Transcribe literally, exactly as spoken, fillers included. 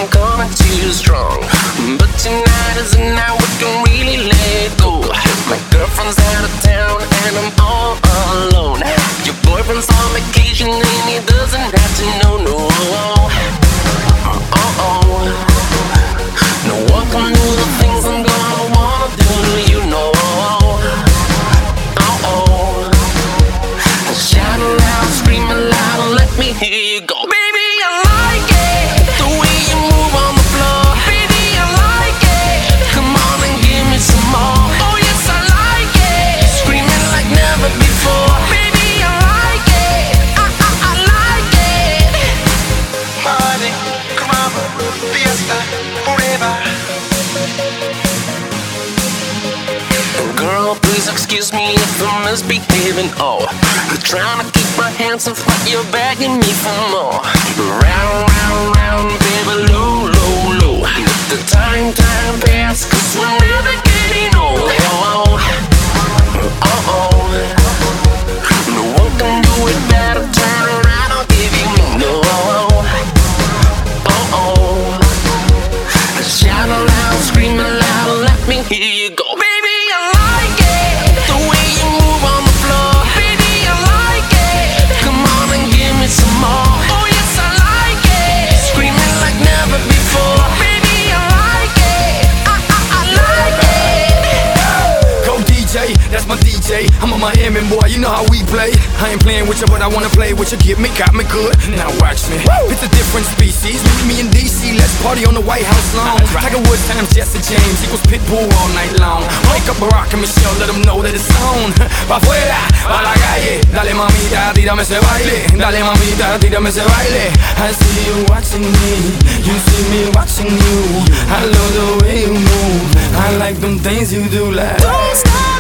I'm coming too strong. But tonight is the night we can really let go. My girlfriend's out of town and I'm all alone. Your boyfriend's on vacation and he doesn't have to know, no. Uh-oh. No one can do the things I'm gonna wanna do to you, no. Uh-oh. Shout aloud, scream aloud, let me hear you go. Baby, I like it, the way you move on the floor. Baby, I like it, come on and give me some more. Oh yes, I like it, screaming like never before. Baby, I like it, I, I, I like it. Party, club, fiesta, forever. Girl, please excuse me if I'm misbehaving. Oh, I'm trying to keep my hands off, but you're begging me for more. Round, round, round, baby, low, low, low. Let the time, time pass, cause we're never getting old. Oh, oh, oh. No one can do it better. Turn around, I'll give you me. No, oh, oh. Shout aloud, scream aloud, let me hear you go. Baby, I like it, the way you move on the floor. Baby, I like it, come on and give me some more. Oh yes, I like it, screaming like never before. Baby, I like it, I, I, I like it. Go D J, that's my D J. I'm a Miami boy, you know how we play. I ain't playing with you, but I wanna play with you. Get me, got me good, now watch me. Woo! It's a different species, meet me in D C. Let's party on the White House lawn. Right. Tiger Woods times Jesse James equals Pitbull all night long. Wake up Barack and Michelle, let them know that it's on. Pa' afuera, pa' la calle. Dale mamita, tírame ese baile. Dale mamita, tírame ese baile. I see you watching me, you see me watching you. I love the way you move, I like them things you do like. Don't stop.